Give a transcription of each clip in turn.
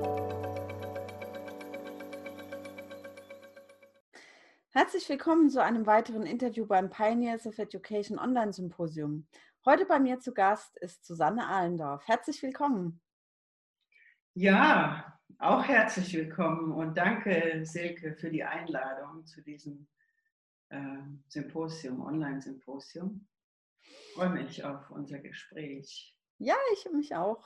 Herzlich willkommen zu einem weiteren Interview beim Pioneers of Education Online Symposium. Heute bei mir zu Gast ist Susanne Ahlendorf. Herzlich willkommen. Ja, auch herzlich willkommen und danke, Silke, für die Einladung zu diesem Symposium, Online-Symposium. Ich freue mich auf unser Gespräch. Ja, ich mich auch.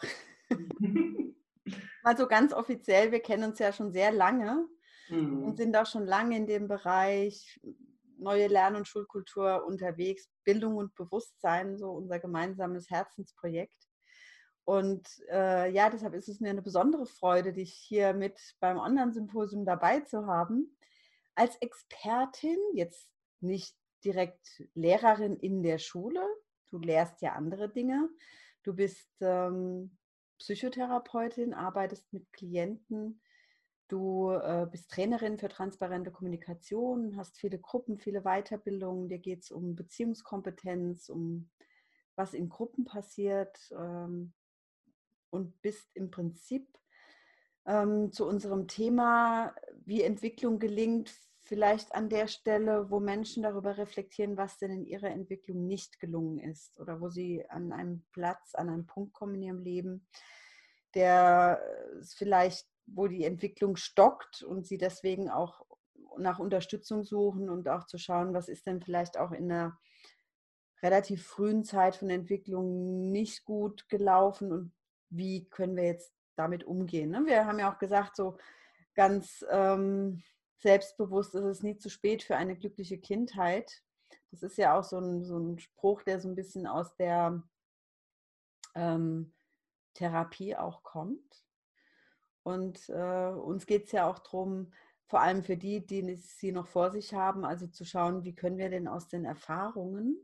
Mal so ganz offiziell, wir kennen uns ja schon sehr lange und sind auch schon lange in dem Bereich neue Lern- und Schulkultur unterwegs. Bildung und Bewusstsein, so unser gemeinsames Herzensprojekt. Und ja, deshalb ist es mir eine besondere Freude, dich hier mit beim Online-Symposium dabei zu haben. Als Expertin, jetzt nicht direkt Lehrerin in der Schule, du lehrst ja andere Dinge. Du bist Psychotherapeutin, arbeitest mit Klienten. Du bist Trainerin für transparente Kommunikation, hast viele Gruppen, viele Weiterbildungen. Dir geht es um Beziehungskompetenz, um was in Gruppen passiert. Und bist im Prinzip zu unserem Thema, wie Entwicklung gelingt, vielleicht an der Stelle, wo Menschen darüber reflektieren, was denn in ihrer Entwicklung nicht gelungen ist oder wo sie an einem Platz, an einem Punkt kommen in ihrem Leben, der vielleicht, wo die Entwicklung stockt und sie deswegen auch nach Unterstützung suchen und auch zu schauen, was ist denn vielleicht auch in einer relativ frühen Zeit von Entwicklung nicht gut gelaufen und wie können wir jetzt damit umgehen. Ne? Wir haben ja auch gesagt, so ganz selbstbewusst ist es nie zu spät für eine glückliche Kindheit. Das ist ja auch so ein Spruch, der so ein bisschen aus der Therapie auch kommt. Und uns geht es ja auch darum, vor allem für die, die sie noch vor sich haben, also zu schauen, wie können wir denn aus den Erfahrungen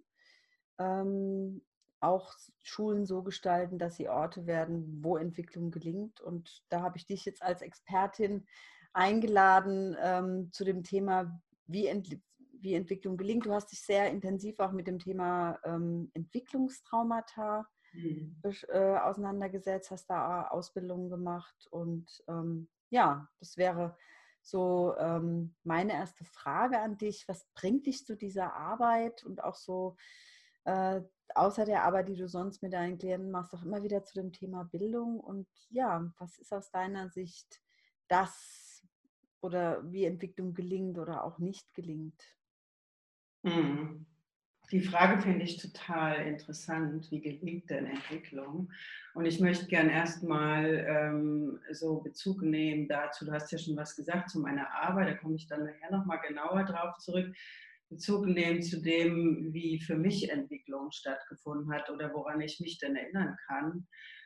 auch Schulen so gestalten, dass sie Orte werden, wo Entwicklung gelingt. Und da habe ich dich jetzt als Expertin eingeladen zu dem Thema, wie Entwicklung gelingt. Du hast dich sehr intensiv auch mit dem Thema Entwicklungstraumata auseinandergesetzt, hast da Ausbildungen gemacht. Und ja, das wäre so meine erste Frage an dich. Was bringt dich zu dieser Arbeit und auch so außer der Arbeit, die du sonst mit deinen Klienten machst, auch immer wieder zu dem Thema Bildung? Und ja, was ist aus deiner Sicht das oder wie Entwicklung gelingt oder auch nicht gelingt? Die Frage finde ich total interessant. Wie gelingt denn Entwicklung? Und ich möchte gern erstmal so Bezug nehmen dazu. Du hast ja schon was gesagt zu meiner Arbeit, da komme ich dann nachher nochmal genauer drauf zurück. Bezug nehmen zu dem, wie für mich Entwicklung stattgefunden hat oder woran ich mich denn erinnern kann,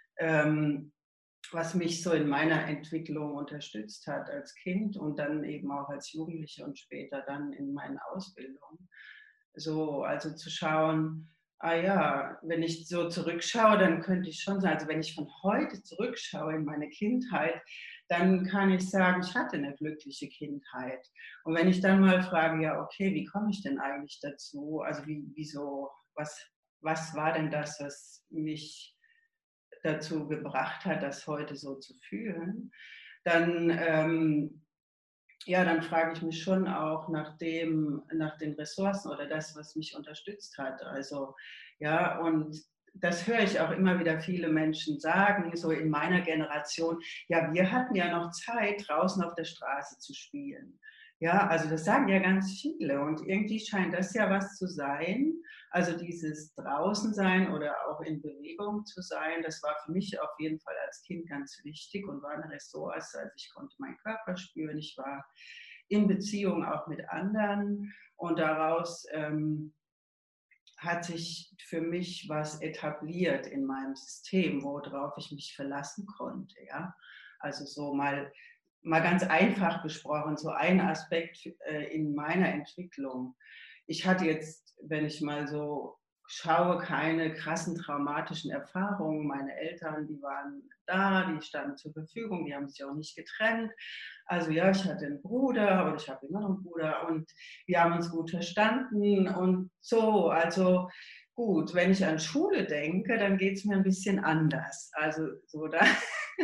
was mich so in meiner Entwicklung unterstützt hat als Kind und dann eben auch als Jugendliche und später dann in meinen Ausbildungen. So, also zu schauen, ah ja, wenn ich so zurückschaue, dann könnte ich schon sagen, also wenn ich von heute zurückschaue in meine Kindheit, dann kann ich sagen, ich hatte eine glückliche Kindheit. Und wenn ich dann mal frage, ja, okay, wie komme ich denn eigentlich dazu? Also wieso, was war denn das, was mich dazu gebracht hat, das heute so zu fühlen? Dann ja, dann frage ich mich schon auch nach den Ressourcen oder das, was mich unterstützt hat. Also, ja, und das höre ich auch immer wieder viele Menschen sagen, so in meiner Generation, ja, wir hatten ja noch Zeit, draußen auf der Straße zu spielen. Ja, also das sagen ja ganz viele und irgendwie scheint das ja was zu sein. Also dieses Draußensein oder auch in Bewegung zu sein, das war für mich auf jeden Fall als Kind ganz wichtig und war eine Ressource. Also ich konnte meinen Körper spüren, ich war in Beziehung auch mit anderen und daraus hat sich für mich was etabliert in meinem System, worauf ich mich verlassen konnte. Ja? Also so mal ganz einfach gesprochen, so ein Aspekt in meiner Entwicklung. Ich hatte jetzt, wenn ich mal so schaue, keine krassen traumatischen Erfahrungen. Meine Eltern, die waren da, die standen zur Verfügung, die haben sich auch nicht getrennt. Also ja, ich hatte einen Bruder oder ich habe immer noch einen Bruder und wir haben uns gut verstanden und so. Also gut, wenn ich an Schule denke, dann geht es mir ein bisschen anders. Also so da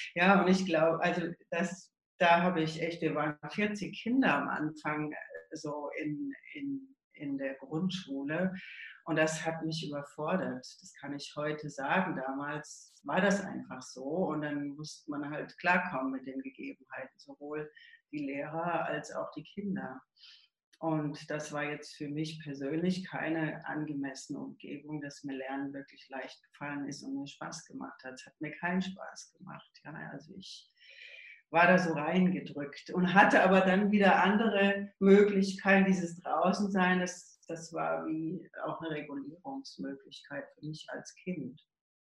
Ja, und ich glaube, also da habe ich echt, wir waren 40 Kinder am Anfang so in der Grundschule. Und das hat mich überfordert. Das kann ich heute sagen. Damals war das einfach so. Und dann musste man halt klarkommen mit den Gegebenheiten, sowohl die Lehrer als auch die Kinder. Und das war jetzt für mich persönlich keine angemessene Umgebung, dass mir Lernen wirklich leicht gefallen ist und mir Spaß gemacht hat. Es hat mir keinen Spaß gemacht. Ja, also ich war da so reingedrückt und hatte aber dann wieder andere Möglichkeiten. Dieses Draußensein, das war wie auch eine Regulierungsmöglichkeit für mich als Kind.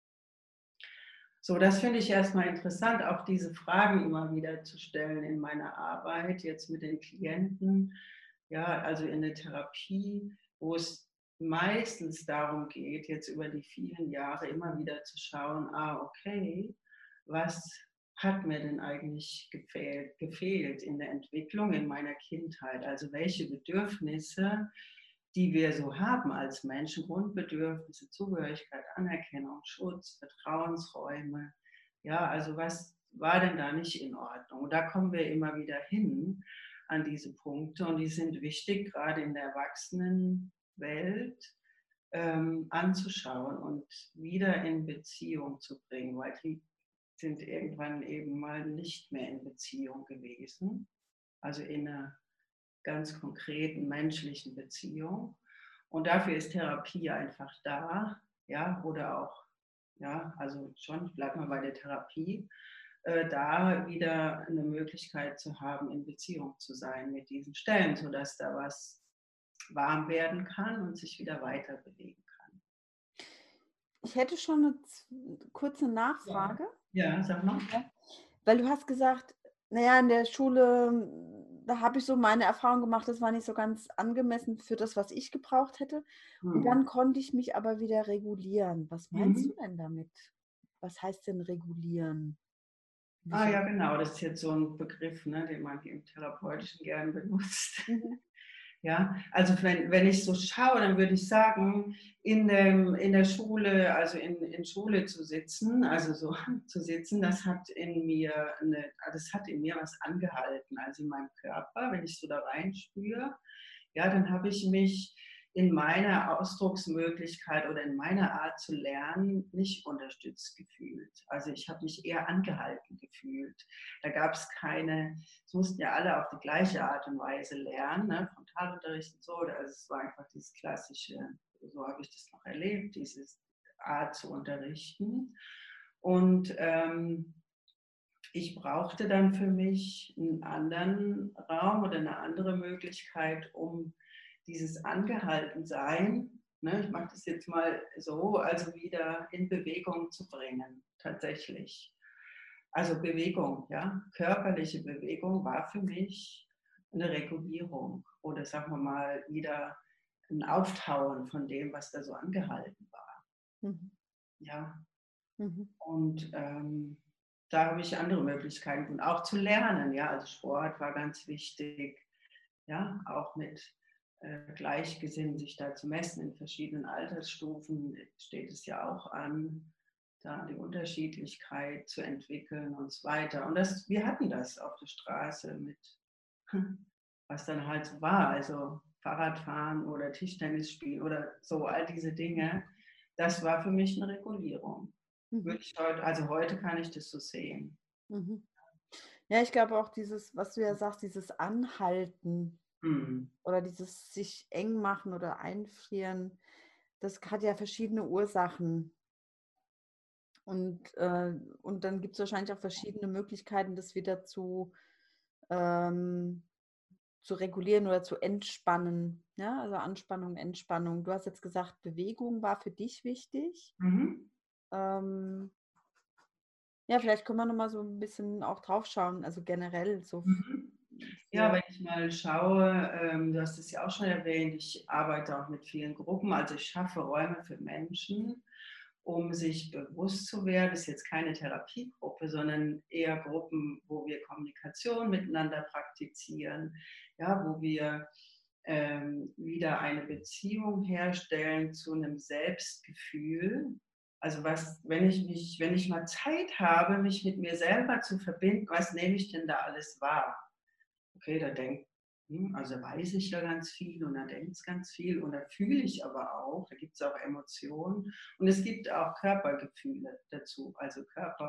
So, das finde ich erstmal interessant, auch diese Fragen immer wieder zu stellen in meiner Arbeit, jetzt mit den Klienten, ja, also in der Therapie, wo es meistens darum geht, jetzt über die vielen Jahre immer wieder zu schauen, okay, was hat mir denn eigentlich gefehlt in der Entwicklung in meiner Kindheit? Also welche Bedürfnisse, die wir so haben als Menschen, Grundbedürfnisse, Zugehörigkeit, Anerkennung, Schutz, Vertrauensräume. Ja, also was war denn da nicht in Ordnung? Und da kommen wir immer wieder hin an diese Punkte und die sind wichtig, gerade in der Erwachsenenwelt anzuschauen und wieder in Beziehung zu bringen, weil die sind irgendwann eben mal nicht mehr in Beziehung gewesen, also in einer ganz konkreten menschlichen Beziehung. Und dafür ist Therapie einfach da, ja, oder auch, ja, also schon, ich bleibe mal bei der Therapie, da wieder eine Möglichkeit zu haben, in Beziehung zu sein mit diesen Stellen, sodass da was warm werden kann und sich wieder weiter bewegen kann. Ich hätte schon eine kurze Ja, Nachfrage. ja, sag mal. Ja. Weil du hast gesagt, naja, in der Schule, da habe ich so meine Erfahrung gemacht, das war nicht so ganz angemessen für das, was ich gebraucht hätte. Und Hm. dann konnte ich mich aber wieder regulieren. Was meinst Mhm. du denn damit? Was heißt denn regulieren? Ah Wieso? ja, genau, das ist jetzt so ein Begriff, ne, den man im Therapeutischen gern benutzt. Mhm. Ja, also wenn ich so schaue, dann würde ich sagen, in der Schule, also in Schule zu sitzen, also so zu sitzen, das hat in mir was angehalten, also in meinem Körper, wenn ich so da reinspüre, ja, dann habe ich mich in meiner Ausdrucksmöglichkeit oder in meiner Art zu lernen nicht unterstützt gefühlt. Also ich habe mich eher angehalten gefühlt. Da gab es keine, es mussten ja alle auf die gleiche Art und Weise lernen, ne? Frontalunterricht und so. Also es war einfach dieses klassische, so habe ich das noch erlebt, diese Art zu unterrichten. Und ich brauchte dann für mich einen anderen Raum oder eine andere Möglichkeit, um dieses Angehaltensein, ne, ich mache das jetzt mal so, also wieder in Bewegung zu bringen, tatsächlich. Also Bewegung, ja, körperliche Bewegung war für mich eine Regulierung oder sagen wir mal wieder ein Auftauen von dem, was da so angehalten war. Mhm. Ja, Mhm. und da habe ich andere Möglichkeiten und auch zu lernen. Ja, also Sport war ganz wichtig. Ja, auch mit Gleichgesinnten sich da zu messen in verschiedenen Altersstufen steht es ja auch an, da die Unterschiedlichkeit zu entwickeln und so weiter. Und wir hatten das auf der Straße mit, was dann halt so war, also Fahrradfahren oder Tischtennis spielen oder so, all diese Dinge. Das war für mich eine Regulierung. Mhm. Würde ich heute, also heute kann ich das so sehen. Mhm. Ja, ich glaube auch dieses, was du ja sagst, dieses Anhalten Hm. oder dieses sich eng machen oder einfrieren, das hat ja verschiedene Ursachen. Und dann gibt es wahrscheinlich auch verschiedene Möglichkeiten, das wieder ähm, zu regulieren oder zu entspannen. Ja, also Anspannung, Entspannung. Du hast jetzt gesagt, Bewegung war für dich wichtig. Mhm. Ähm, ja, vielleicht können wir noch mal so ein bisschen auch drauf schauen, also generell so Mhm. Ja, für. wenn ich mal schaue, du hast es ja auch schon erwähnt, ich arbeite auch mit vielen Gruppen, also ich schaffe Räume für Menschen, um sich bewusst zu werden. Das ist jetzt keine Therapiegruppe, sondern eher Gruppen, wo wir Kommunikation miteinander praktizieren, ja, wo wir wieder eine Beziehung herstellen zu einem Selbstgefühl, Also wenn ich mal Zeit habe, mich mit mir selber zu verbinden, was nehme ich denn da alles wahr? Okay, da denkt, also weiß ich ja ganz viel und da denkt es ganz viel und da fühle ich aber auch, da gibt es auch Emotionen und es gibt auch Körpergefühle dazu, also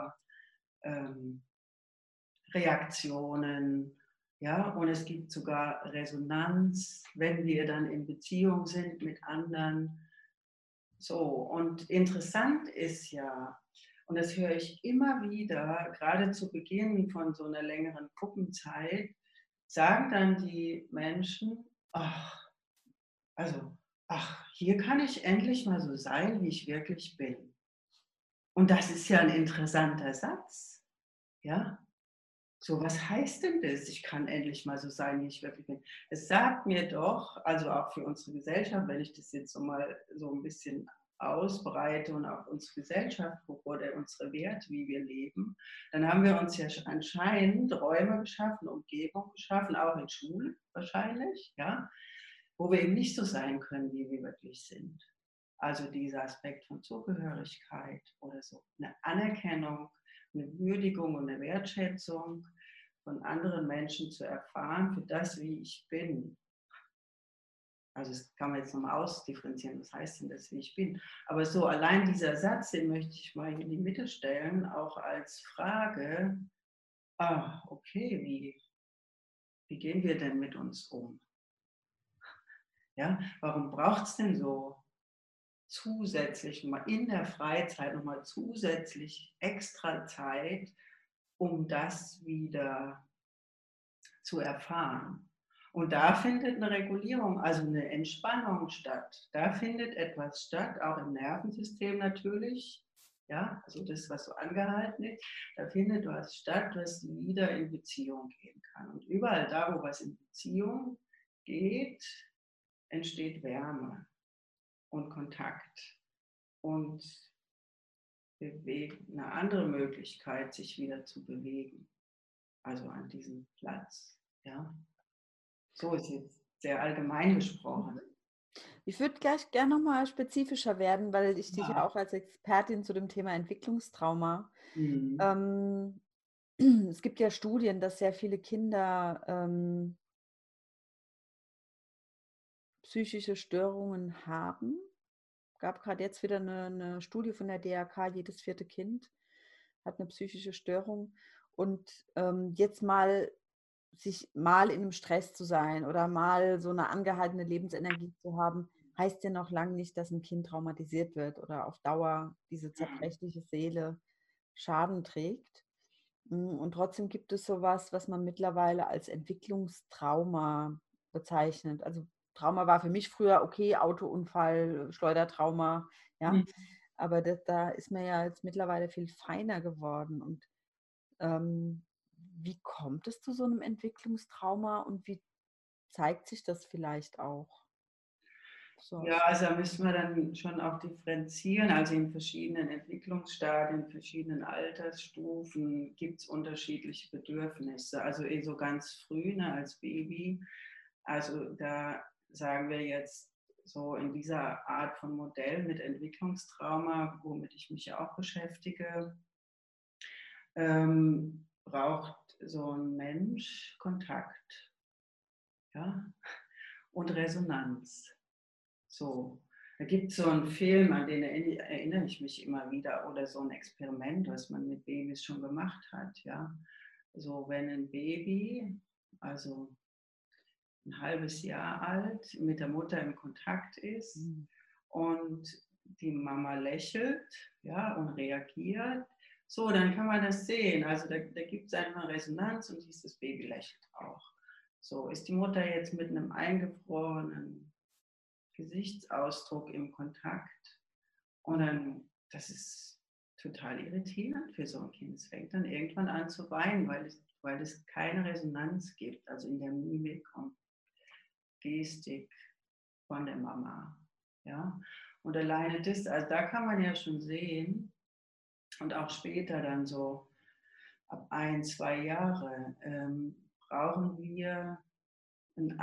Körperreaktionen, ja, und es gibt sogar Resonanz, wenn wir dann in Beziehung sind mit anderen. So, und interessant ist ja, und das höre ich immer wieder, gerade zu Beginn von so einer längeren Gruppenzeit, sagen dann die Menschen, ach, also, ach, hier kann ich endlich mal so sein, wie ich wirklich bin. Und das ist ja ein interessanter Satz, ja? So, was heißt denn das? Ich kann endlich mal so sein, wie ich wirklich bin. Es sagt mir doch, also auch für unsere Gesellschaft, wenn ich das jetzt so mal so ein bisschen ausbreite und auf unsere Gesellschaft gucke oder unsere Werte, wie wir leben, dann haben wir uns ja anscheinend Räume geschaffen, Umgebung geschaffen, auch in Schule wahrscheinlich, ja, wo wir eben nicht so sein können, wie wir wirklich sind. Also dieser Aspekt von Zugehörigkeit oder so, eine Anerkennung, eine Würdigung und eine Wertschätzung von anderen Menschen zu erfahren für das, wie ich bin. Also das kann man jetzt nochmal ausdifferenzieren, was heißt denn das, wie ich bin. Aber so allein dieser Satz, den möchte ich mal in die Mitte stellen, auch als Frage, okay, wie gehen wir denn mit uns um? Ja, warum braucht es denn so zusätzlich mal in der Freizeit nochmal zusätzlich extra Zeit, um das wieder zu erfahren? Und da findet eine Regulierung, also eine Entspannung statt. Da findet etwas statt, auch im Nervensystem natürlich. Ja, also das, was so angehalten ist, da findet was statt, was wieder in Beziehung gehen kann. Und überall da, wo was in Beziehung geht, entsteht Wärme und Kontakt und eine andere Möglichkeit, sich wieder zu bewegen. Also an diesem Platz. Ja, so ist jetzt sehr allgemein gesprochen. Ich würde gleich gerne nochmal spezifischer werden, weil ich dich ja Ja. auch als Expertin zu dem Thema Entwicklungstrauma. Mhm. Ähm, Es gibt ja Studien, dass sehr viele Kinder psychische Störungen haben. Gab gerade jetzt wieder eine Studie von der DRK, jedes vierte Kind hat eine psychische Störung. Und jetzt mal sich mal in einem Stress zu sein oder mal so eine angehaltene Lebensenergie zu haben, heißt ja noch lange nicht, dass ein Kind traumatisiert wird oder auf Dauer diese zerbrechliche Seele Schaden trägt. Und trotzdem gibt es sowas, was man mittlerweile als Entwicklungstrauma bezeichnet. Also Trauma war für mich früher okay, Autounfall, Schleudertrauma, ja. Mhm. Aber da ist man ja jetzt mittlerweile viel feiner geworden. Und ähm, wie kommt es zu so einem Entwicklungstrauma und wie zeigt sich das vielleicht auch? So, Ja, also da müssen wir dann schon auch differenzieren. Also in verschiedenen Entwicklungsstadien, in verschiedenen Altersstufen gibt es unterschiedliche Bedürfnisse. Also so ganz früh, ne, als Baby, also da sagen wir jetzt so in dieser Art von Modell mit Entwicklungstrauma, womit ich mich auch beschäftige, braucht so ein Mensch Kontakt, ja, und Resonanz. So, da gibt es so einen Film, an den erinnere ich mich immer wieder, oder so ein Experiment, was man mit Babys schon gemacht hat. Ja, so wenn ein Baby, also ein halbes Jahr alt, mit der Mutter im Kontakt ist mhm. und die Mama lächelt, ja, und reagiert, so, dann kann man das sehen. Also da gibt es einfach Resonanz und dieses Baby lächelt auch. So, ist die Mutter jetzt mit einem eingefrorenen Gesichtsausdruck im Kontakt. Und dann, das ist total irritierend für so ein Kind. Es fängt dann irgendwann an zu weinen, weil es keine Resonanz gibt, also in der Mimik und Gestik von der Mama. Ja? Und alleine das, also da kann man ja schon sehen, und auch später dann so ab 1, 2 Jahre brauchen wir ein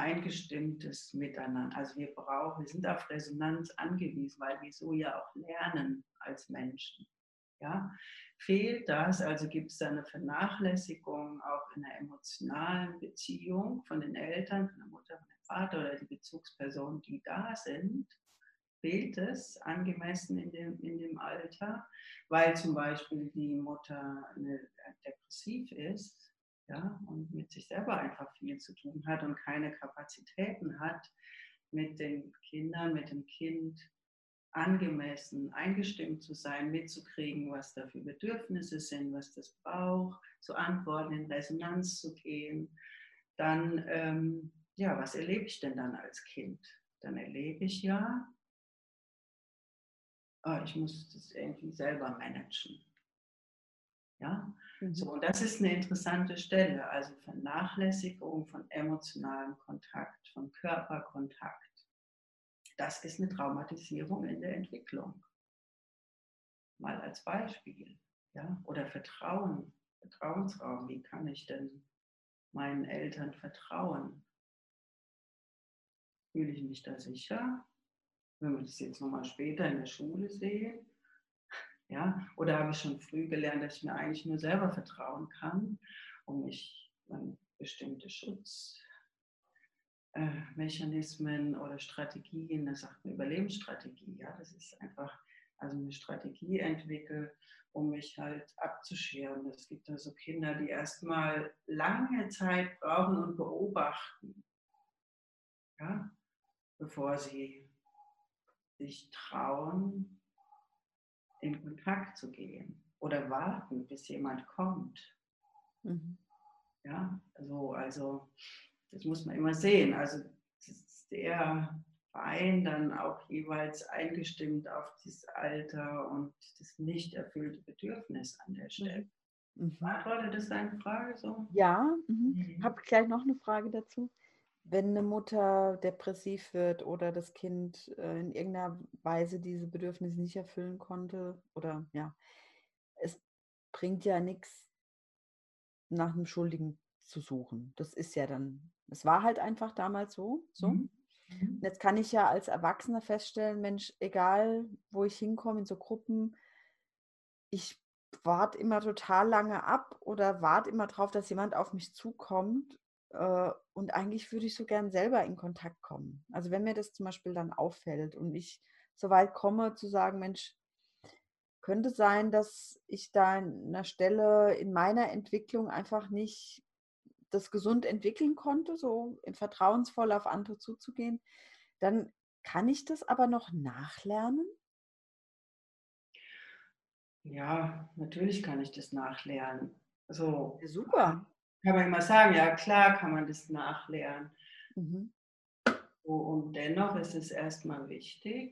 eingestimmtes Miteinander. Also wir sind auf Resonanz angewiesen, weil wir so ja auch lernen. als Menschen. Ja? Fehlt das, also gibt es da eine Vernachlässigung auch in der emotionalen Beziehung von den Eltern, von der Mutter, von dem Vater oder die Bezugspersonen, die da sind, fehlt es angemessen in dem Alter, weil zum Beispiel die Mutter depressiv ist, ja, und mit sich selber einfach viel zu tun hat und keine Kapazitäten hat, mit den Kindern, mit dem Kind angemessen eingestimmt zu sein, mitzukriegen, was da für Bedürfnisse sind, was das braucht, zu antworten, in Resonanz zu gehen, dann, ja, was erlebe ich denn dann als Kind? Dann erlebe ich ja, ich muss das irgendwie selber managen. Ja? So, und das ist eine interessante Stelle, also Vernachlässigung von emotionalem Kontakt, von Körperkontakt. Das ist eine Traumatisierung in der Entwicklung. Mal als Beispiel. Ja? Oder Vertrauen, Vertrauensraum. Wie kann ich denn meinen Eltern vertrauen? Fühle ich mich da sicher? Wenn wir das jetzt nochmal später in der Schule sehen, ja? Oder habe ich schon früh gelernt, dass ich mir eigentlich nur selber vertrauen kann, um mich an bestimmte Schutzmechanismen oder Strategien, das sagt man Überlebensstrategie, ja, das ist einfach, also eine Strategie entwickle, um mich halt abzuschirmen. Es gibt also Kinder, die erstmal lange Zeit brauchen und beobachten, ja, bevor sie sich trauen, in Kontakt zu gehen oder warten, bis jemand kommt. Ja, also das muss man immer sehen. Also das ist sehr fein dann auch jeweils eingestimmt auf dieses Alter und das nicht erfüllte Bedürfnis an der Stelle. Beantwortet das deine Frage so? Ja, habe gleich noch eine Frage dazu. Wenn eine Mutter depressiv wird oder das Kind in irgendeiner Weise diese Bedürfnisse nicht erfüllen konnte, oder ja, es bringt ja nichts, nach einem Schuldigen zu suchen. Das ist ja dann, es war halt einfach damals so. Und jetzt kann ich ja als Erwachsener feststellen, Mensch, egal wo ich hinkomme in so Gruppen, ich warte immer total lange ab oder warte immer drauf, dass jemand auf mich zukommt. Und eigentlich würde ich so gern selber in Kontakt kommen. Also wenn mir das zum Beispiel dann auffällt und ich so weit komme zu sagen, Mensch, könnte sein, dass ich da an einer Stelle in meiner Entwicklung einfach nicht das gesund entwickeln konnte, so vertrauensvoll auf andere zuzugehen, dann kann ich das aber noch nachlernen? Ja, natürlich kann ich das nachlernen. So Ja, super. kann man immer sagen, ja klar kann man das nachlernen. Mhm. So, und dennoch ist es erstmal wichtig,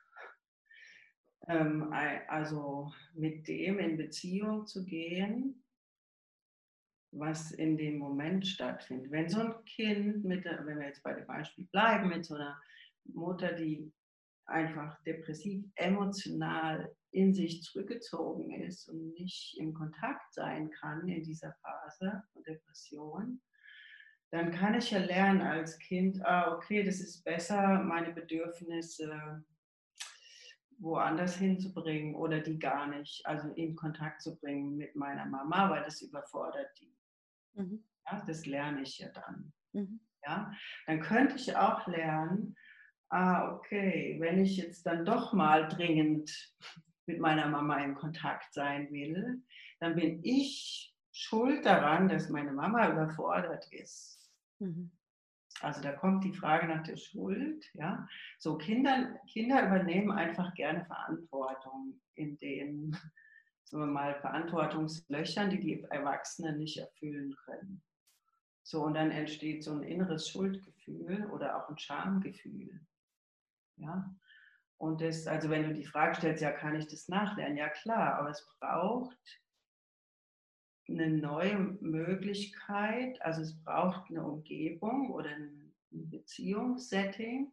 also mit dem in Beziehung zu gehen, was in dem Moment stattfindet. Wenn so ein Kind, wenn wir jetzt bei dem Beispiel bleiben, mit so einer Mutter, die einfach depressiv, emotional in sich zurückgezogen ist und nicht im Kontakt sein kann in dieser Phase von Depression, dann kann ich ja lernen als Kind, okay, das ist besser, meine Bedürfnisse woanders hinzubringen oder die gar nicht, also in Kontakt zu bringen mit meiner Mama, weil das überfordert die. Mhm. Ja, das lerne ich ja dann. Mhm. Ja? Dann könnte ich auch lernen, okay, wenn ich jetzt dann doch mal dringend mit meiner Mama in Kontakt sein will, dann bin ich schuld daran, dass meine Mama überfordert ist. Mhm. Also da kommt die Frage nach der Schuld. Ja? So Kinder übernehmen einfach gerne Verantwortung in den, sagen wir mal, Verantwortungslöchern, die die Erwachsenen nicht erfüllen können. So, und dann entsteht so ein inneres Schuldgefühl oder auch ein Schamgefühl. Ja? Und das, also wenn du die Frage stellst, ja, kann ich das nachlernen? Ja, klar, aber es braucht eine neue Möglichkeit, also es braucht eine Umgebung oder ein Beziehungssetting,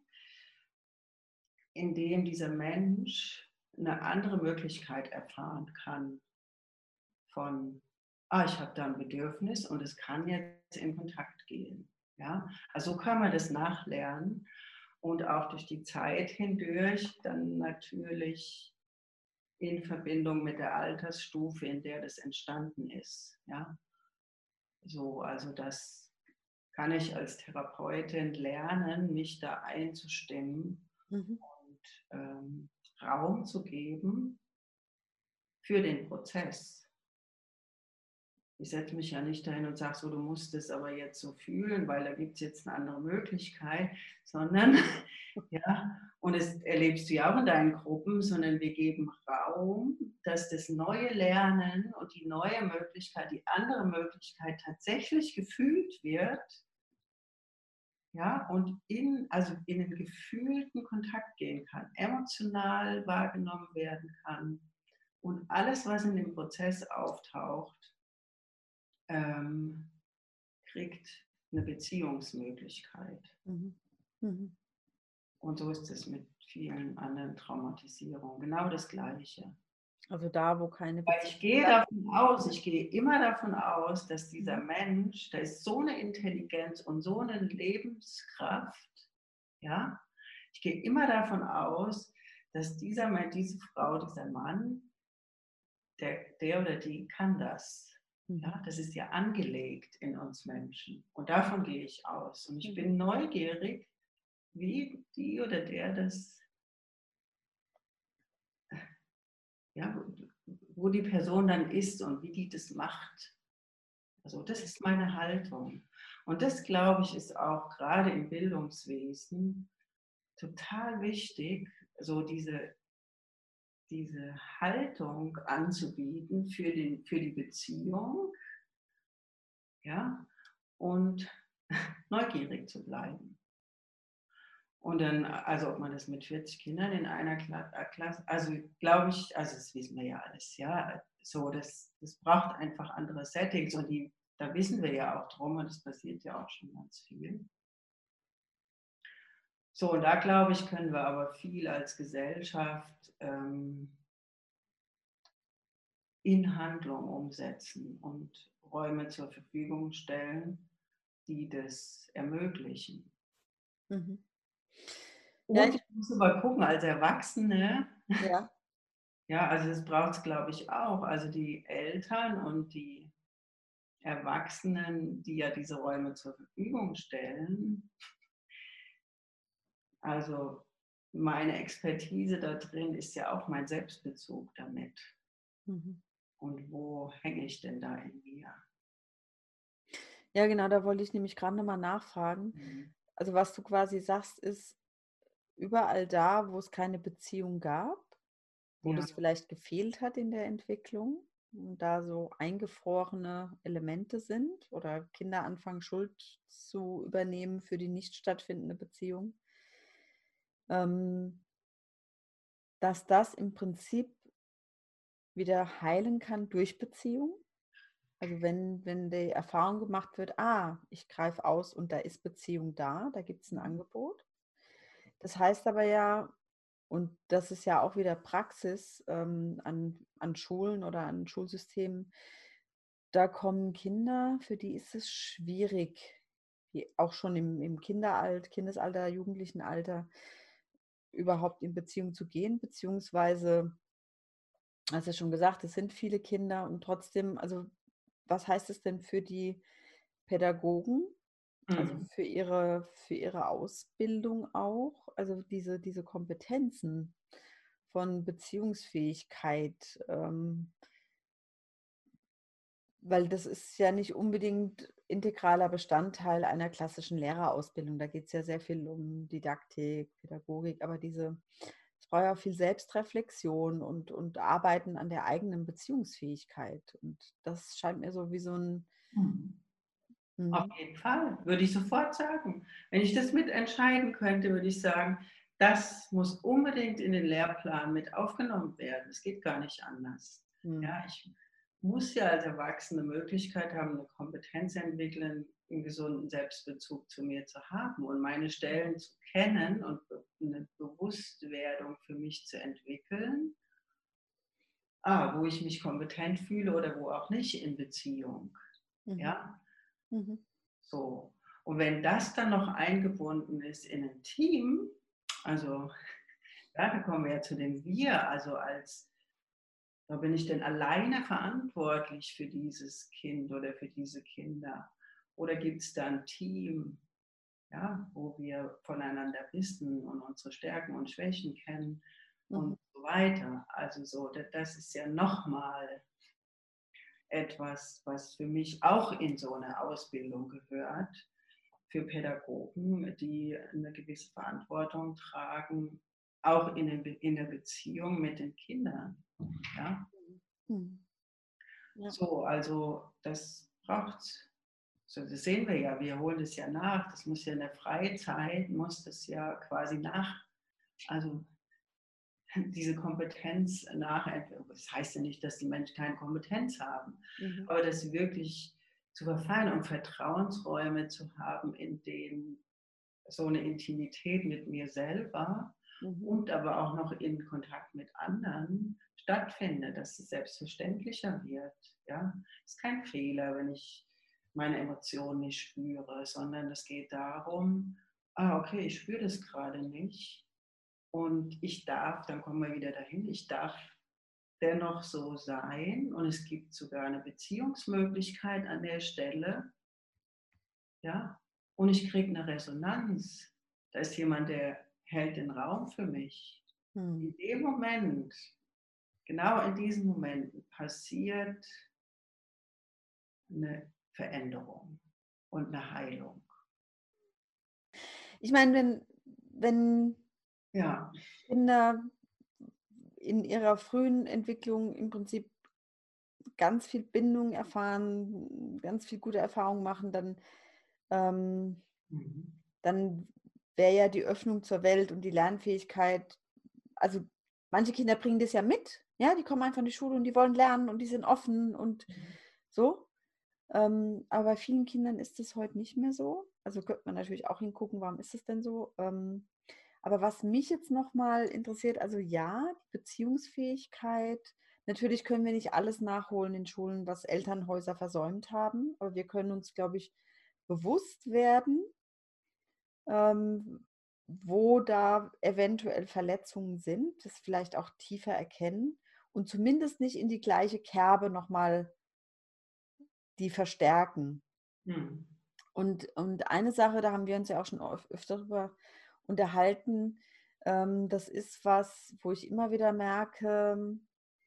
in dem dieser Mensch eine andere Möglichkeit erfahren kann von, ich habe da ein Bedürfnis und es kann jetzt in Kontakt gehen. Ja? Also so kann man das nachlernen und auch durch die Zeit hindurch dann natürlich in Verbindung mit der Altersstufe, in der das entstanden ist. Ja? So, also das kann ich als Therapeutin lernen, mich da einzustimmen Mhm. und Raum zu geben für den Prozess. Ich setze mich ja nicht dahin und sage so, du musst es aber jetzt so fühlen, weil da gibt es jetzt eine andere Möglichkeit, sondern, ja, und das erlebst du ja auch in deinen Gruppen, sondern wir geben Raum, dass das neue Lernen und die neue Möglichkeit, die andere Möglichkeit tatsächlich gefühlt wird, ja, und also in einen gefühlten Kontakt gehen kann, emotional wahrgenommen werden kann und alles, was in dem Prozess auftaucht, ähm, kriegt eine Beziehungsmöglichkeit. Mhm. Mhm. Und so ist es mit vielen anderen Traumatisierungen. Genau das Gleiche. Also da, wo keine Weil ich Beziehung gehe davon stattfindet. aus, ich gehe immer davon aus, dass dieser Mhm. Mensch, da ist so eine Intelligenz und so eine Lebenskraft, ja. Ich gehe immer davon aus, dass dieser Mensch, diese Frau, dieser Mann, der oder die kann das. Mhm. Ja, das ist ja angelegt in uns Menschen. Und davon gehe ich aus. Und ich Mhm. bin neugierig, wie die oder der das, ja, wo die Person dann ist und wie die das macht. Also das ist meine Haltung. Und das, glaube ich, ist auch gerade im Bildungswesen total wichtig, so diese Haltung anzubieten für die Beziehung, ja, und neugierig zu bleiben. Und dann, also ob man das mit 40 Kindern in einer Klasse, also glaube ich, also das wissen wir ja alles, ja, so, das braucht einfach andere Settings und da wissen wir ja auch drum und es passiert ja auch schon ganz viel. So, und da glaube ich, können wir aber viel als Gesellschaft in Handlung umsetzen und Räume zur Verfügung stellen, die das ermöglichen. Mhm. Ja, Und ich muss aber gucken, als Erwachsene, ja. ja, also das braucht es, glaube ich, auch. Also die Eltern und die Erwachsenen, die ja diese Räume zur Verfügung stellen. Also meine Expertise da drin ist ja auch mein Selbstbezug damit. Mhm. Und wo hänge ich denn da in mir? Ja, genau, da wollte ich nämlich gerade noch mal nachfragen. Mhm. Also, was du quasi sagst, ist, überall da, wo es keine Beziehung gab, wo Ja, das vielleicht gefehlt hat in der Entwicklung und da so eingefrorene Elemente sind oder Kinder anfangen, Schuld zu übernehmen für die nicht stattfindende Beziehung, ähm, dass das im Prinzip wieder heilen kann durch Beziehung. Also wenn die Erfahrung gemacht wird, ich greife aus und da ist Beziehung da gibt es ein Angebot. Das heißt aber ja, und das ist ja auch wieder Praxis an Schulen oder an Schulsystemen, da kommen Kinder, für die ist es schwierig, die auch schon im Kindesalter, Jugendlichenalter überhaupt in Beziehung zu gehen, beziehungsweise, hast ja schon gesagt, es sind viele Kinder und trotzdem, also was heißt es denn für die Pädagogen, also mhm. für ihre Ausbildung auch, also diese Kompetenzen von Beziehungsfähigkeit, weil das ist ja nicht unbedingt integraler Bestandteil einer klassischen Lehrerausbildung. Da geht es ja sehr viel um Didaktik, Pädagogik, aber es braucht ja auch viel Selbstreflexion und Arbeiten an der eigenen Beziehungsfähigkeit. Und das scheint mir so wie so ein. Mhm. Auf Mhm. jeden Fall, würde ich sofort sagen. Wenn ich das mitentscheiden könnte, würde ich sagen, das muss unbedingt in den Lehrplan mit aufgenommen werden. Es geht gar nicht anders. Mhm. Ja, ich muss ja als Erwachsene Möglichkeit haben, eine Kompetenz entwickeln, einen gesunden Selbstbezug zu mir zu haben und meine Stellen zu kennen und eine Bewusstwerdung für mich zu entwickeln, wo ich mich kompetent fühle oder wo auch nicht in Beziehung. Mhm. Ja, Mhm. so. Und wenn das dann noch eingebunden ist in ein Team, also ja, da kommen wir ja zu dem Wir, also als Da bin ich denn alleine verantwortlich für dieses Kind oder für diese Kinder? Oder gibt es da ein Team, ja, wo wir voneinander wissen und unsere Stärken und Schwächen kennen Mhm. und so weiter? Also so, das ist ja nochmal etwas, was für mich auch in so eine Ausbildung gehört, für Pädagogen, die eine gewisse Verantwortung tragen, auch in der Beziehung mit den Kindern. Ja? Mhm. Ja. So, also das braucht es. So, das sehen wir ja, wir holen das ja nach. Das muss ja in der Freizeit, muss das ja quasi also diese Kompetenz nachentwickeln. Das heißt ja nicht, dass die Menschen keine Kompetenz haben, Mhm. aber das wirklich zu verfeinern und Vertrauensräume zu haben, in denen so eine Intimität mit mir selber Mhm. und aber auch noch in Kontakt mit anderen stattfindet, dass es selbstverständlicher wird. Ja? Es ist kein Fehler, wenn ich meine Emotionen nicht spüre, sondern es geht darum, okay, ich spüre das gerade nicht und ich darf, dann kommen wir wieder dahin, ich darf dennoch so sein und es gibt sogar eine Beziehungsmöglichkeit an der Stelle, ja, und ich kriege eine Resonanz. Da ist jemand, der hält den Raum für mich. Mhm. In dem Moment, genau in diesen Momenten passiert eine Veränderung und eine Heilung. Ich meine, wenn Ja. Kinder in ihrer frühen Entwicklung im Prinzip ganz viel Bindung erfahren, ganz viel gute Erfahrungen machen, ähm, Mhm. dann wäre ja die Öffnung zur Welt und die Lernfähigkeit, also manche Kinder bringen das ja mit, ja, die kommen einfach in die Schule und die wollen lernen und die sind offen und so. Aber bei vielen Kindern ist das heute nicht mehr so. Also könnte man natürlich auch hingucken, warum ist es denn so? Aber was mich jetzt nochmal interessiert, also ja, die Beziehungsfähigkeit. Natürlich können wir nicht alles nachholen in Schulen, was Elternhäuser versäumt haben, aber wir können uns, glaube ich, bewusst werden, ähm, wo da eventuell Verletzungen sind, das vielleicht auch tiefer erkennen und zumindest nicht in die gleiche Kerbe nochmal die verstärken. Mhm. Und eine Sache, da haben wir uns ja auch schon öfter darüber unterhalten, das ist was, wo ich immer wieder merke,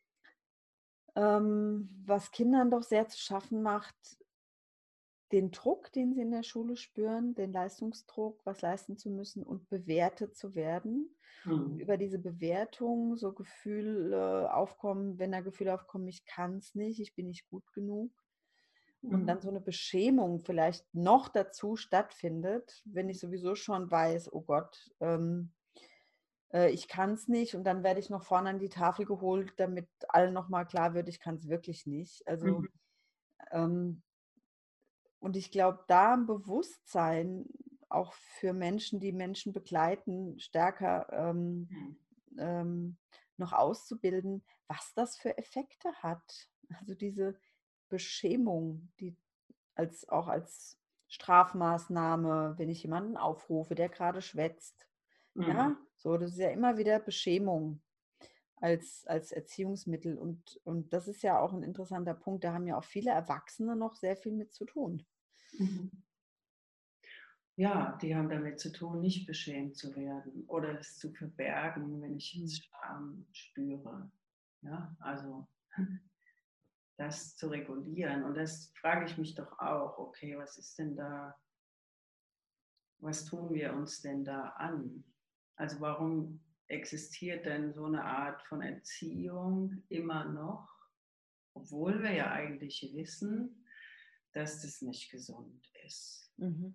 was Kindern doch sehr zu schaffen macht, den Druck, den sie in der Schule spüren, den Leistungsdruck, was leisten zu müssen und bewertet zu werden. Und Mhm. über diese Bewertung so Gefühle aufkommen, wenn da Gefühle aufkommen, ich kann es nicht, ich bin nicht gut genug. Und Mhm. dann so eine Beschämung vielleicht noch dazu stattfindet, wenn ich sowieso schon weiß, oh Gott, ich kann es nicht und dann werde ich noch vorne an die Tafel geholt, damit allen noch mal klar wird, ich kann es wirklich nicht. Also, Mhm. ähm, und ich glaube, da ein Bewusstsein auch für Menschen, die Menschen begleiten, stärker Mhm. ähm, noch auszubilden, was das für Effekte hat. Also diese Beschämung, die auch als Strafmaßnahme, wenn ich jemanden aufrufe, der gerade schwätzt. Mhm. Ja, so, das ist ja immer wieder Beschämung als Erziehungsmittel. Und das ist ja auch ein interessanter Punkt. Da haben ja auch viele Erwachsene noch sehr viel mit zu tun. Mhm. Ja, die haben damit zu tun, nicht beschämt zu werden oder es zu verbergen, wenn ich Hm. jetzt Scham spüre. Ja, also das zu regulieren. Und das frage ich mich doch auch, okay, was ist denn da, was tun wir uns denn da an? Also warum existiert denn so eine Art von Erziehung immer noch, obwohl wir ja eigentlich wissen, dass das nicht gesund ist? Mhm.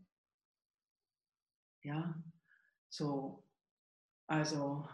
Ja, so, also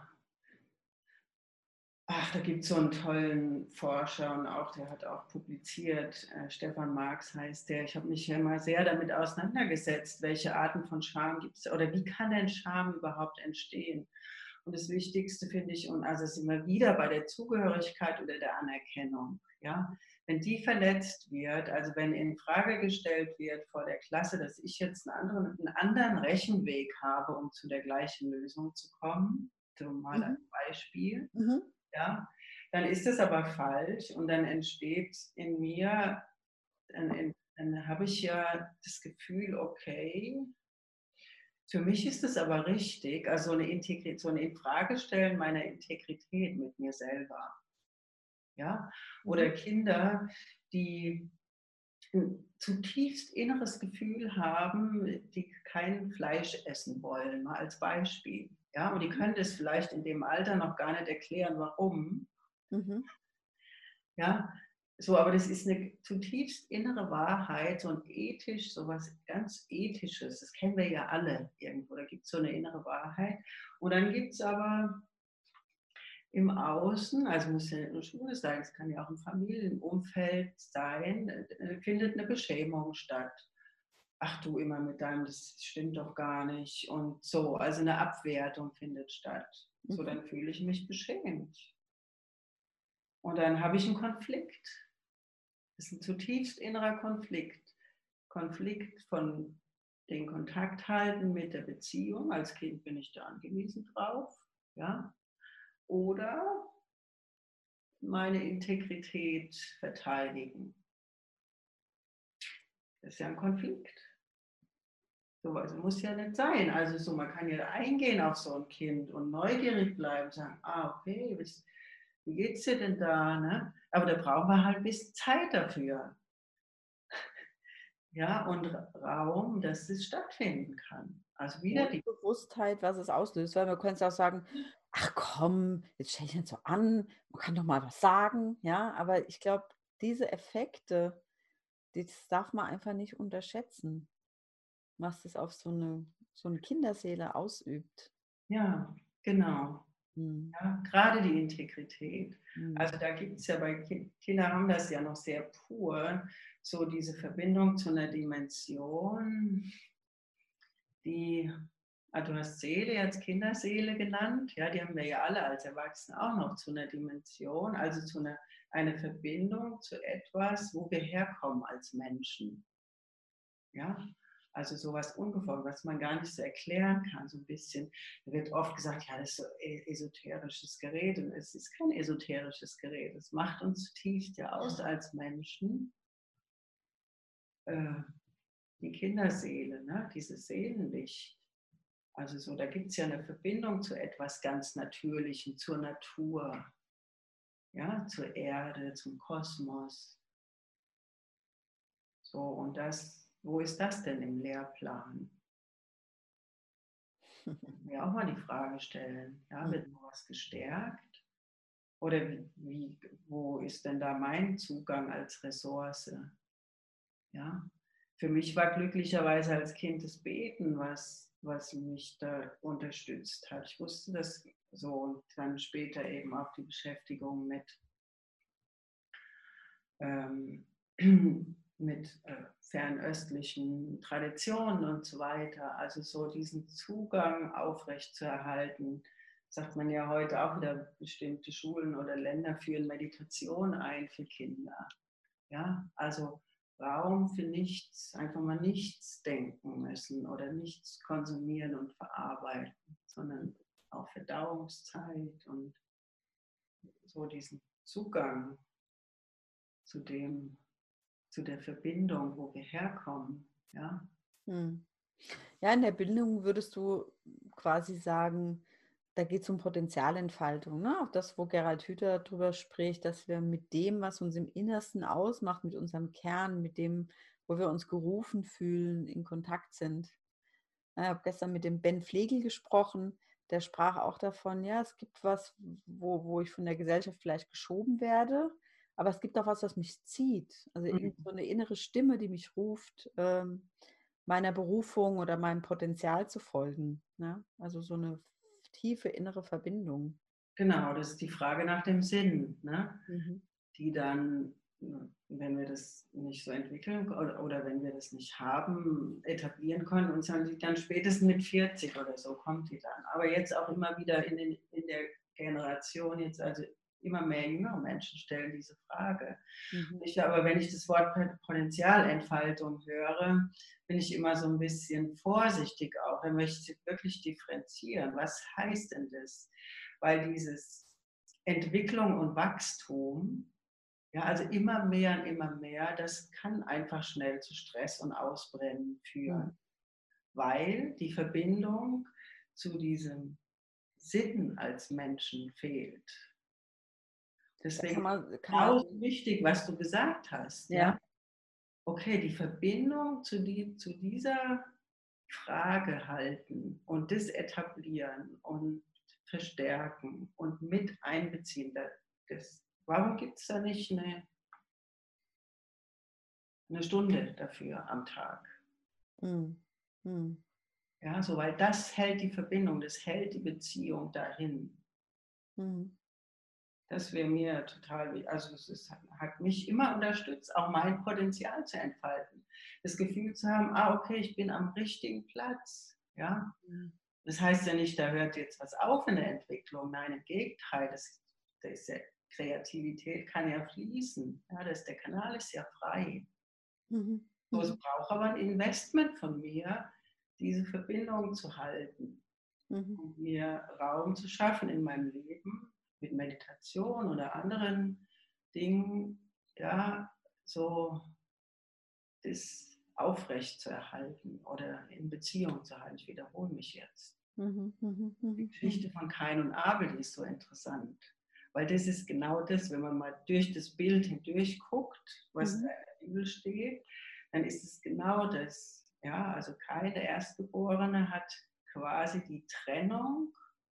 ach, da gibt es so einen tollen Forscher und auch, der hat auch publiziert, Stefan Marx heißt der. Ich habe mich ja immer sehr damit auseinandergesetzt, welche Arten von Scham gibt es oder wie kann denn Scham überhaupt entstehen? Und das Wichtigste finde ich, und also sind wir wieder bei der Zugehörigkeit oder der Anerkennung. Ja? Wenn die verletzt wird, also wenn in Frage gestellt wird vor der Klasse, dass ich jetzt einen anderen Rechenweg habe, um zu der gleichen Lösung zu kommen, so mal Mhm. als Beispiel, Mhm. ja, dann ist es aber falsch und dann entsteht in mir, dann habe ich ja das Gefühl, okay, für mich ist es aber richtig, also eine Integrität, so ein Infragestellen meiner Integrität mit mir selber. Ja? Oder Mhm. Kinder, die ein zutiefst inneres Gefühl haben, die kein Fleisch essen wollen, mal als Beispiel. Ja? Und die können das vielleicht in dem Alter noch gar nicht erklären, warum. Mhm. Ja, so, aber das ist eine zutiefst innere Wahrheit, so ein ethisch, so was ganz Ethisches. Das kennen wir ja alle irgendwo. Da gibt es so eine innere Wahrheit. Und dann gibt es aber im Außen, also muss ja nicht nur Schule sein, es kann ja auch im Familienumfeld sein, findet eine Beschämung statt. Ach du immer mit deinem, das stimmt doch gar nicht. Und so, also eine Abwertung findet statt. So, Mhm. dann fühle ich mich beschämt. Und dann habe ich einen Konflikt. Das ist ein zutiefst innerer Konflikt. Konflikt von den Kontakt halten mit der Beziehung. Als Kind bin ich da angewiesen drauf. Ja? Oder meine Integrität verteidigen. Das ist ja ein Konflikt. So was muss ja nicht sein. Also so, man kann ja eingehen auf so ein Kind und neugierig bleiben, sagen, okay, wie geht's dir denn da? Ne? Aber da brauchen wir halt ein bisschen Zeit dafür. Ja, und Raum, dass es stattfinden kann. Also wieder Und die, Bewusstheit, was es auslöst. Weil man könnte auch sagen, ach komm, jetzt stell dich nicht so an, man kann doch mal was sagen, ja. Aber ich glaube, diese Effekte, das darf man einfach nicht unterschätzen, was das auf so eine Kinderseele ausübt. ja, genau. Mhm. Ja, gerade die Integrität. Mhm. Also da gibt es ja bei Kinder haben das ja noch sehr pur, so diese Verbindung zu einer Dimension, die, du hast Seele jetzt Kinderseele genannt, ja, die haben wir ja alle als Erwachsene auch noch zu einer Dimension, also zu eine Verbindung zu etwas, wo wir herkommen als Menschen. Ja, also sowas ungeformt, was man gar nicht so erklären kann, so ein bisschen. Da wird oft gesagt, ja, das ist so ein esoterisches Gerät. Und es ist kein esoterisches Gerät. Es macht uns zutiefst ja aus als Menschen. Äh, die Kinderseele, ne? Dieses Seelenlicht. Also so, da gibt es ja eine Verbindung zu etwas ganz Natürlichem, zur Natur, ja, zur Erde, zum Kosmos. So, und das, wo ist das denn im Lehrplan? Mir auch mal die Frage stellen, ja, wird Mhm. sowas gestärkt? Oder wo ist denn da mein Zugang als Ressource? Ja? Für mich war glücklicherweise als Kind das Beten, was mich da unterstützt hat. Ich wusste das so und dann später eben auch die Beschäftigung ähm, mit fernöstlichen Traditionen und so weiter. Also so diesen Zugang aufrechtzuerhalten, sagt man ja heute auch wieder, bestimmte Schulen oder Länder führen Meditation ein für Kinder. Ja, also Raum für nichts, einfach mal nichts denken müssen oder nichts konsumieren und verarbeiten, sondern auch Verdauungszeit und so diesen Zugang zu dem, zu der Verbindung, wo wir herkommen. Ja, Mhm. Ja, in der Bildung würdest du quasi sagen, da geht es um Potenzialentfaltung, ne? Auch das, wo Gerald Hüther drüber spricht, dass wir mit dem, was uns im Innersten ausmacht, mit unserem Kern, mit dem, wo wir uns gerufen fühlen, in Kontakt sind. Ja, ich habe gestern mit dem Ben Flegel gesprochen, der sprach auch davon, ja, es gibt was, wo ich von der Gesellschaft vielleicht geschoben werde, aber es gibt auch was, was mich zieht. Also irgend so eine innere Stimme, die mich ruft, meiner Berufung oder meinem Potenzial zu folgen. Ne? Also so eine tiefe innere Verbindung. genau, das ist die Frage nach dem Sinn, ne? Mhm. Die dann, wenn wir das nicht so entwickeln oder wenn wir das nicht haben, etablieren können, und dann spätestens mit 40 oder so kommt die dann. Aber jetzt auch immer wieder in der Generation, jetzt also immer mehr jüngere Menschen stellen diese Frage. Mhm. Aber wenn ich das Wort Potenzialentfaltung höre, bin ich immer so ein bisschen vorsichtig auch. Dann möchte ich wirklich differenzieren. Was heißt denn das? Weil dieses Entwicklung und Wachstum, ja, also immer mehr, das kann einfach schnell zu Stress und Ausbrennen Mhm. führen, weil die Verbindung zu diesem Sitten als Menschen fehlt. Da Deswegen kann man, genau so wichtig, was du gesagt hast, ja. ja. Okay, die Verbindung zu dieser Frage halten und das etablieren und verstärken und mit einbeziehen. Warum gibt es da nicht eine Stunde dafür am Tag? Mhm. Mhm. Ja, so, weil das hält die Verbindung, das hält die Beziehung dahin. Mhm. Das wäre mir total wichtig. Also hat mich immer unterstützt, auch mein Potenzial zu entfalten. Das Gefühl zu haben, okay, ich bin am richtigen Platz. Ja? Mhm. Das heißt ja nicht, da hört jetzt was auf in der Entwicklung. Nein, im Gegenteil, das ja, Kreativität kann ja fließen. Ja, der Kanal ist ja frei. Mhm. So, es Mhm. braucht aber ein Investment von mir, diese Verbindung zu halten Mhm. und mir Raum zu schaffen in meinem Leben mit Meditation oder anderen Dingen, ja, so das aufrecht zu erhalten oder in Beziehung zu halten. Ich wiederhole mich jetzt. Mhm. Mhm. Die Mhm. Mhm. Geschichte von Kain und Abel, die ist so interessant, weil das ist genau das, wenn man mal durch das Bild hindurch guckt, was da Mhm. in der Bibel steht, dann ist es genau das. Ja, also Kain, der Erstgeborene, hat quasi die Trennung.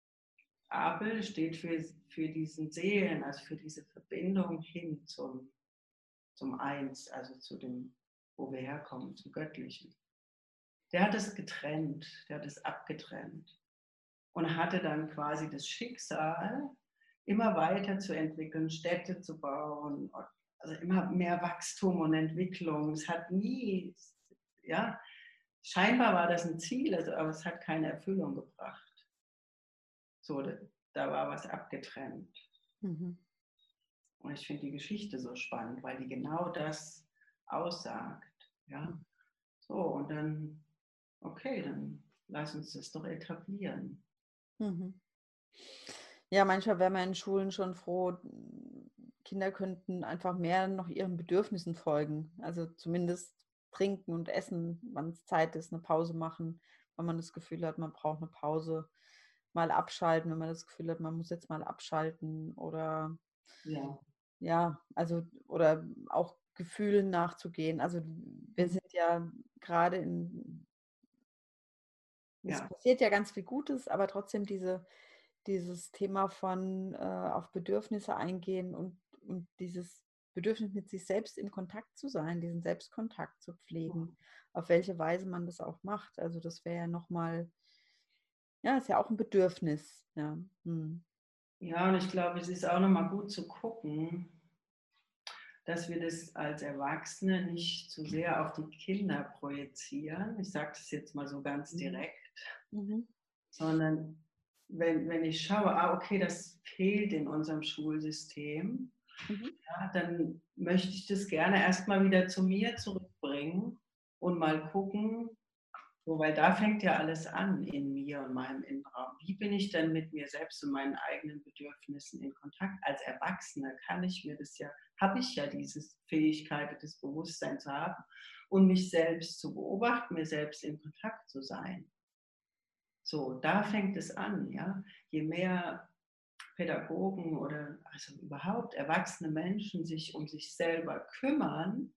Abel steht für diesen Seelen, also für diese Verbindung hin zum Eins, also zu dem, wo wir herkommen, zum Göttlichen. Der hat es getrennt, der hat es abgetrennt und hatte dann quasi das Schicksal, immer weiter zu entwickeln, Städte zu bauen, also immer mehr Wachstum und Entwicklung. Es hat nie, ja, scheinbar war das ein Ziel, also, aber es hat keine Erfüllung gebracht. So, da war was abgetrennt. Mhm. Und ich finde die Geschichte so spannend, weil die genau das aussagt. Ja? So, und dann, okay, dann lass uns das doch etablieren. Mhm. Ja, manchmal wäre man in Schulen schon froh, Kinder könnten einfach mehr noch ihren Bedürfnissen folgen. Also zumindest trinken und essen, wann es Zeit ist, eine Pause machen, wenn man das Gefühl hat, man braucht eine Pause, mal abschalten, wenn man das Gefühl hat, man muss jetzt mal abschalten oder Ja. ja, also oder auch Gefühlen nachzugehen. Also wir Mhm. sind ja gerade in es Ja, passiert ja ganz viel Gutes, aber trotzdem dieses Thema von, auf Bedürfnisse eingehen und dieses Bedürfnis, mit sich selbst im Kontakt zu sein, diesen Selbstkontakt zu pflegen, auf welche Weise man das auch macht. Also, das wäre ja noch mal ja, ist ja auch ein Bedürfnis, ja. Mhm. ja, und ich glaube, es ist auch nochmal gut zu gucken, dass wir das als Erwachsene nicht zu sehr auf die Kinder projizieren. Ich sage das jetzt mal so ganz Mhm. direkt, Mhm. sondern wenn ich schaue, okay, das fehlt in unserem Schulsystem, Mhm. ja, dann möchte ich das gerne erstmal wieder zu mir zurückbringen und mal gucken, so, weil da fängt ja alles an in mir und meinem Innenraum. Wie bin ich denn mit mir selbst und meinen eigenen Bedürfnissen in Kontakt? Als Erwachsener kann ich mir das ja, habe ich ja diese Fähigkeit, das Bewusstsein zu haben und mich selbst zu beobachten, mir selbst in Kontakt zu sein. So, da fängt es an, ja. Je mehr Pädagogen oder also überhaupt erwachsene Menschen sich um sich selber kümmern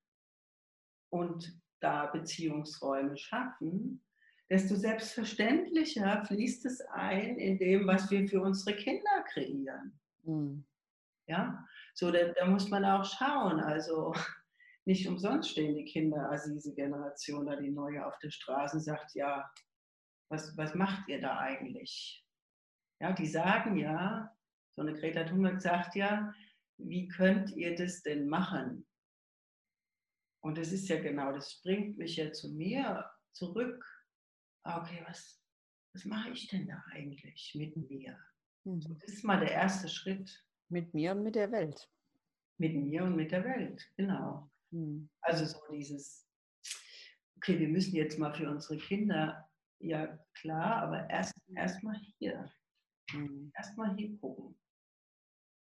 und da Beziehungsräume schaffen, desto selbstverständlicher fließt es ein in dem, was wir für unsere Kinder kreieren. Mhm. Ja, so da muss man auch schauen. Also nicht umsonst stehen die Kinder, also diese Generation da, die neue auf der Straße, sagt, ja, was macht ihr da eigentlich? Ja, die sagen ja, so eine Greta Thunberg sagt ja, wie könnt ihr das denn machen? Und das ist ja genau, das bringt mich ja zu mir zurück. Okay, was mache ich denn da eigentlich mit mir? So, Mhm. das ist mal der erste Schritt Mit mir und mit der Welt. mit mir und mit der Welt. Genau. Mhm. Also so dieses, okay, wir müssen jetzt mal für unsere Kinder, ja klar, aber erst mal hier, Mhm. erst mal hier gucken.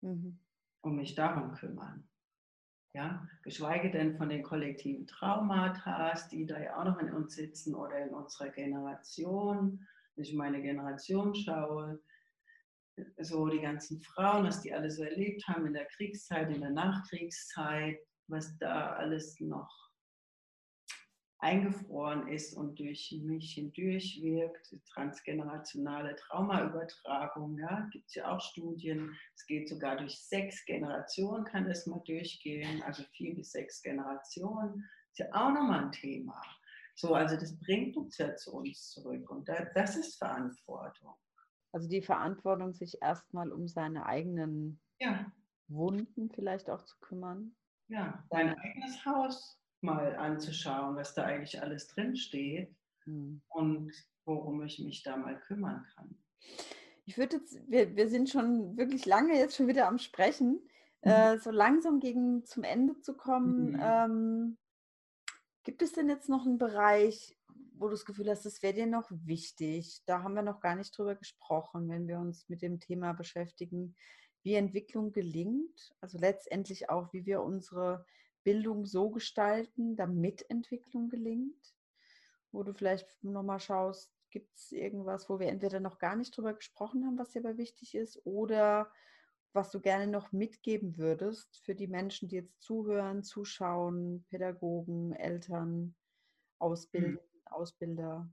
Mhm. und mich darum kümmern. Ja, geschweige denn von den kollektiven Traumata, die da ja auch noch in uns sitzen oder in unserer Generation. Wenn ich meine Generation schaue, so die ganzen Frauen, was die alle so erlebt haben in der Kriegszeit, in der Nachkriegszeit, was da alles noch eingefroren ist und durch mich hindurch wirkt, transgenerationale Traumaübertragung, ja, gibt es ja auch Studien, es geht sogar durch 6 Generationen, kann das mal durchgehen, also 4 bis 6 Generationen, ist ja auch nochmal ein Thema. So, also das bringt uns ja zu uns zurück und das ist Verantwortung. Also die Verantwortung, sich erstmal um seine eigenen Ja, Wunden vielleicht auch zu kümmern. ja, dein eigenes Haus mal anzuschauen, was da eigentlich alles drin steht und worum ich mich da mal kümmern kann. Ich würde jetzt, wir sind schon wirklich lange jetzt schon wieder am Sprechen, so langsam zum Ende zu kommen. Gibt es denn jetzt noch einen Bereich, wo du das Gefühl hast, das wäre dir noch wichtig? Da haben wir noch gar nicht drüber gesprochen, wenn wir uns mit dem Thema beschäftigen, wie Entwicklung gelingt, also letztendlich auch, wie wir unsere Bildung so gestalten, damit Entwicklung gelingt, wo du vielleicht nochmal schaust, gibt es irgendwas, wo wir entweder noch gar nicht drüber gesprochen haben, was dir aber wichtig ist, oder was du gerne noch mitgeben würdest für die Menschen, die jetzt zuhören, zuschauen, Pädagogen, Eltern, Ausbilder,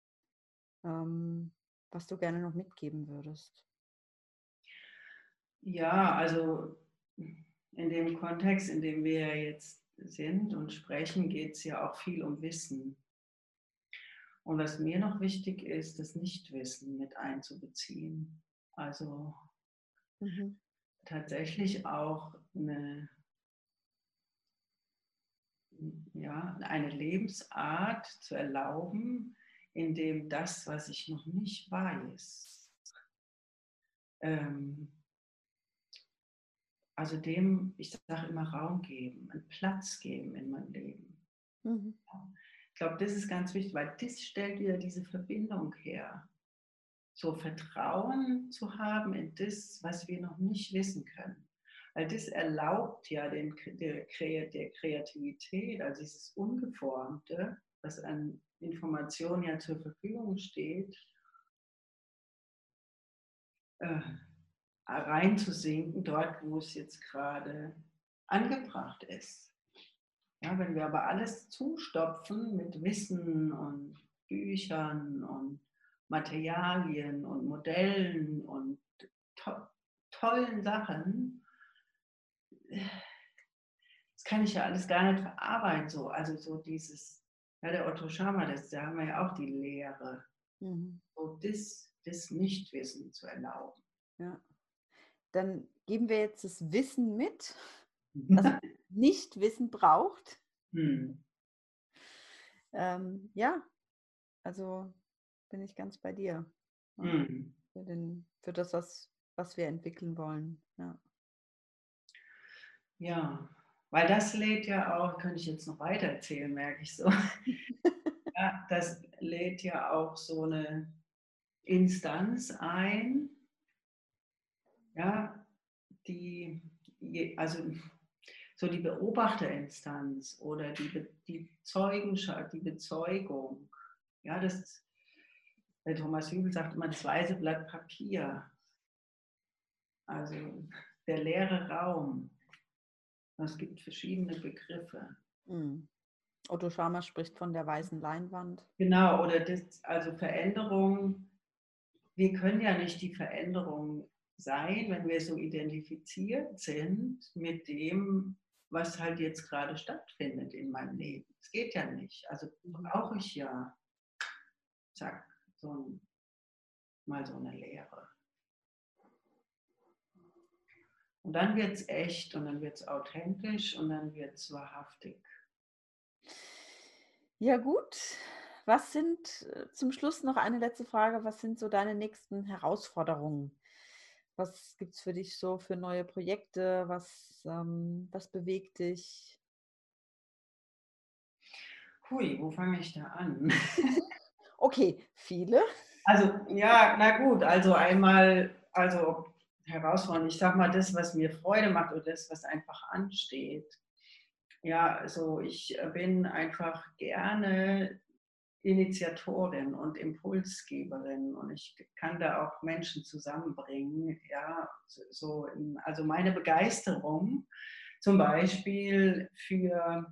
was du gerne noch mitgeben würdest? Ja, also in dem Kontext, in dem wir jetzt sind und sprechen, geht es ja auch viel um Wissen. Und was mir noch wichtig ist, das Nichtwissen mit einzubeziehen. Also tatsächlich auch eine Lebensart zu erlauben, in dem das, was ich noch nicht weiß, also dem, ich sage immer, Raum geben, einen Platz geben in meinem Leben. Ich glaube, das ist ganz wichtig, weil das stellt wieder diese Verbindung her. So Vertrauen zu haben in das, was wir noch nicht wissen können. Weil das erlaubt ja der Kreativität, also dieses Ungeformte, was an Informationen ja zur Verfügung steht, reinzusinken, dort, wo es jetzt gerade angebracht ist. Ja, wenn wir aber alles zustopfen mit Wissen und Büchern und Materialien und Modellen und tollen Sachen, das kann ich ja alles gar nicht verarbeiten. So. Also so dieses, ja, der Otto Scharmer, da haben wir ja auch die Lehre, so das Nichtwissen zu erlauben. Ja. Dann geben wir jetzt das Wissen mit, das Nichtwissen braucht. Ja, also bin ich ganz bei dir. Für das, was wir entwickeln wollen. Ja, weil das lädt ja auch, könnte ich jetzt noch weiter erzählen, merke ich so. Ja, das lädt ja auch so eine Instanz ein, ja, also so die Beobachterinstanz oder die Zeugenschaft, die Bezeugung. Ja, der Thomas Hübel sagt immer, das weiße Blatt Papier, also der leere Raum. Es gibt verschiedene Begriffe. Otto Scharmer spricht von der weißen Leinwand. Genau, oder also Veränderung. Wir können ja nicht die Veränderung sein, wenn wir so identifiziert sind mit dem, was halt jetzt gerade stattfindet in meinem Leben. Es geht ja nicht. Also brauche ich ja, zack, mal so eine Lehre. Und dann wird es echt und dann wird es authentisch und dann wird es wahrhaftig. Ja gut, was sind zum Schluss noch eine letzte Frage, was sind so deine nächsten Herausforderungen? Was gibt es für dich so für neue Projekte? Was bewegt dich? Hui, wo fange ich da an? Okay, viele. Also ja, na gut, also einmal, also herausfordernd. Ich sage mal, das, was mir Freude macht oder das, was einfach ansteht. Ja, also ich bin einfach gerne Initiatorin und Impulsgeberin und ich kann da auch Menschen zusammenbringen. Ja, also meine Begeisterung zum Beispiel für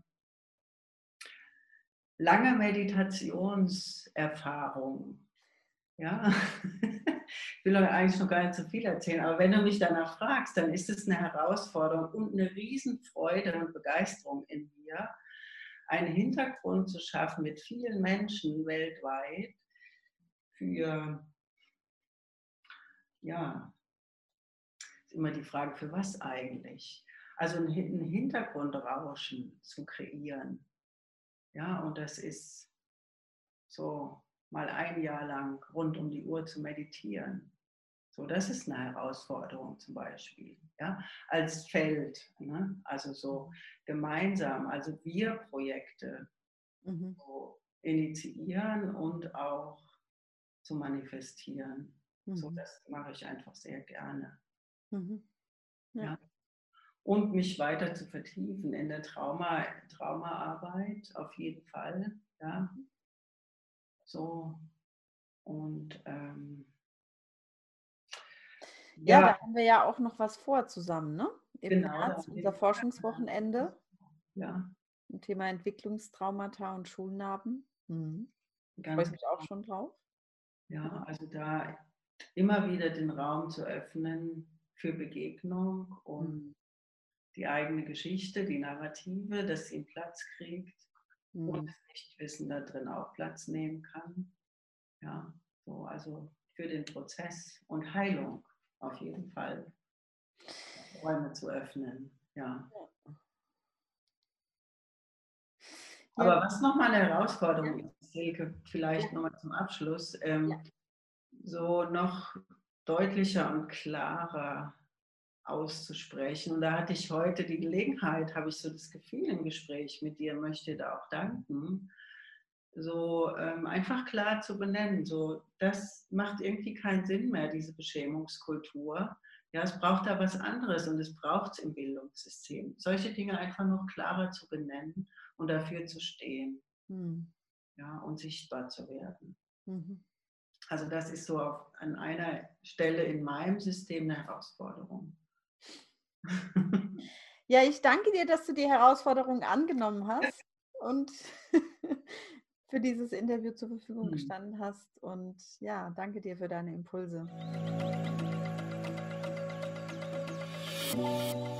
lange Meditationserfahrung. Ja, ich will euch eigentlich noch gar nicht so viel erzählen, aber wenn du mich danach fragst, dann ist es eine Herausforderung und eine Riesenfreude und Begeisterung in mir, einen Hintergrund zu schaffen mit vielen Menschen weltweit für, ja, ist immer die Frage, für was eigentlich? Also ein Hintergrundrauschen zu kreieren. Ja, und das ist so mal ein Jahr lang rund um die Uhr zu meditieren. So, das ist eine Herausforderung zum Beispiel, ja, als Feld, ne? Also so gemeinsam, also wir Projekte so initiieren und auch zu manifestieren. So, das mache ich einfach sehr gerne. Ja. Und mich weiter zu vertiefen in der Traumaarbeit, auf jeden Fall, ja. So, und ja, da haben wir ja auch noch was vor zusammen, ne? Im genau, März, unser Forschungswochenende. Ja. Zum Thema Entwicklungstraumata und Schulnarben. Freue ich Ganz mich auch schon drauf. Ja, also da immer wieder den Raum zu öffnen für Begegnung und die eigene Geschichte, die Narrative, dass sie einen Platz kriegt und das Nichtwissen da drin auch Platz nehmen kann. Ja, so, also für den Prozess und Heilung auf jeden Fall Räume zu öffnen. Ja. Aber was nochmal eine Herausforderung ist, Silke, vielleicht nochmal zum Abschluss, so noch deutlicher und klarer auszusprechen. Und da hatte ich heute die Gelegenheit, habe ich so das Gefühl im Gespräch mit dir, möchte da auch danken, so einfach klar zu benennen, so das macht irgendwie keinen Sinn mehr, diese Beschämungskultur. Ja, es braucht da was anderes und es braucht es im Bildungssystem. Solche Dinge einfach noch klarer zu benennen und dafür zu stehen, ja, und sichtbar zu werden. Also das ist so an einer Stelle in meinem System eine Herausforderung. Ja, ich danke dir, dass du die Herausforderung angenommen hast und für dieses Interview zur Verfügung gestanden hast. Und ja, danke dir für deine Impulse.